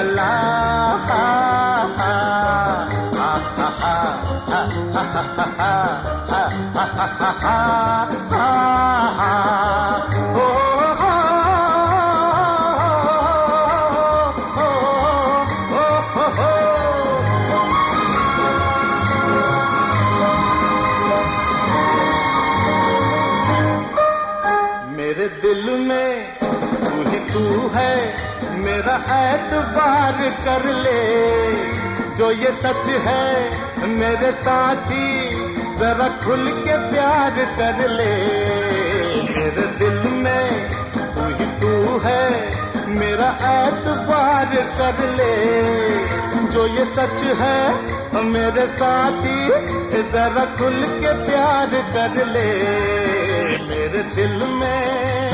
ला मेरे दिल में तू ही तू है, मेरा एतबार कर ले। जो ये सच है मेरे साथी, जरा खुल के प्यार कर ले। मेरे दिल में तू ही तू है, मेरा एतबार कर ले। जो ये सच है मेरे साथी, जरा खुल के प्यार कर ले। मेरे दिल में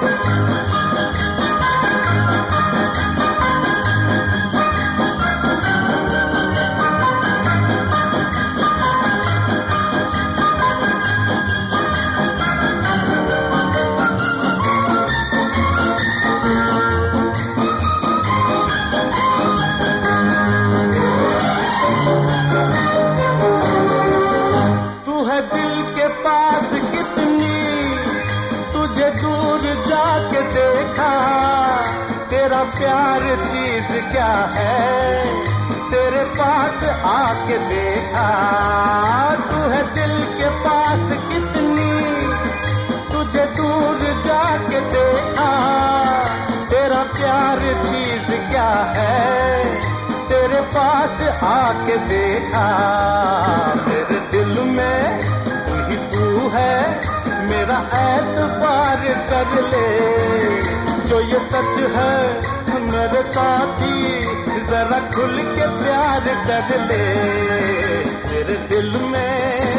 दिल के पास कितनी तुझे दूर जाके देखा। तेरा प्यार चीज क्या है, तेरे पास आके देखा। तू है दिल के पास कितनी तुझे दूर जाके देखा। तेरा प्यार चीज क्या है, तेरे पास आके देखा। मेरे दिल में है मेरा एतबार कर ले। जो ये सच है मेरे साथी, जरा खुल के प्यार कर ले। मेरे दिल में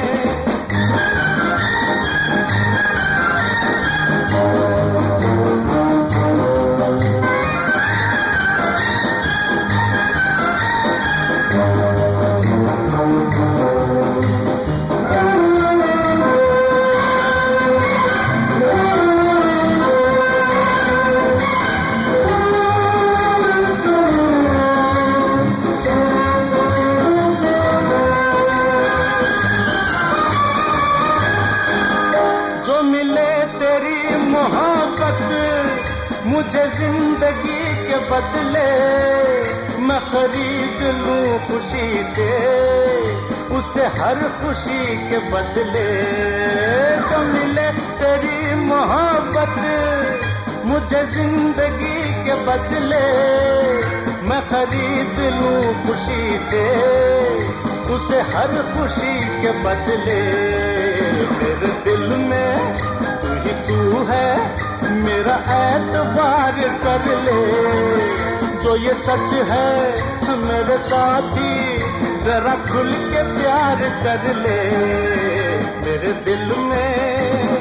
मुझे जिंदगी के बदले, मैं खरीद लूं खुशी से उसे हर खुशी के बदले। जो मिले तेरी मोहब्बत मुझे जिंदगी के बदले, मैं खरीद लूं खुशी से उसे हर खुशी के बदले। मेरे दिल में तू ही तू है, मेरा एतबार कर ले। जो ये सच है मेरे साथी, जरा खुल के प्यार कर ले। मेरे दिल में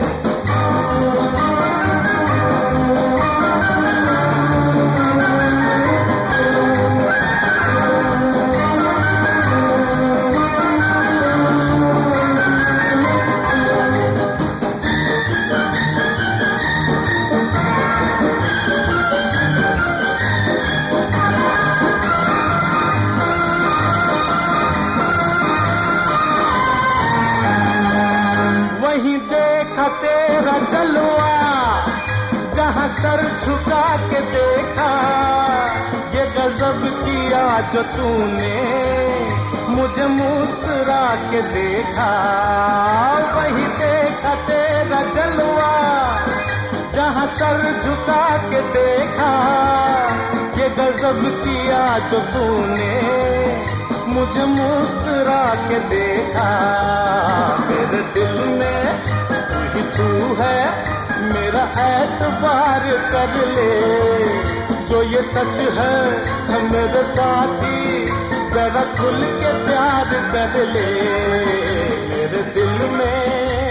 तेरा जलवा, जहां सर झुका के देखा। ये गजब किया जो तूने, मुझे मुस्कुरा के देखा। वही देखा तेरा जलवा, जहां सर झुका के देखा। ये गजब किया जो तूने, मुझे मुस्कुरा के देखा। मेरे दिल में तू है, मेरा एतबार कर ले। जो ये सच है मेरे साथी, जरा खुल के प्यार कर ले। मेरे दिल में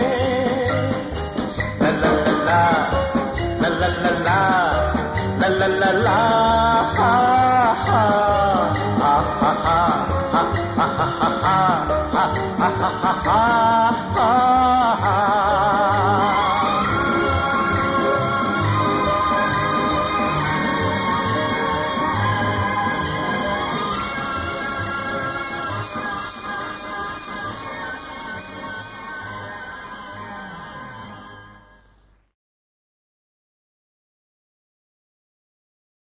ला ला ला ला ला ला ला ला ला ला हा हा हा हा हा हा हा हा हा हा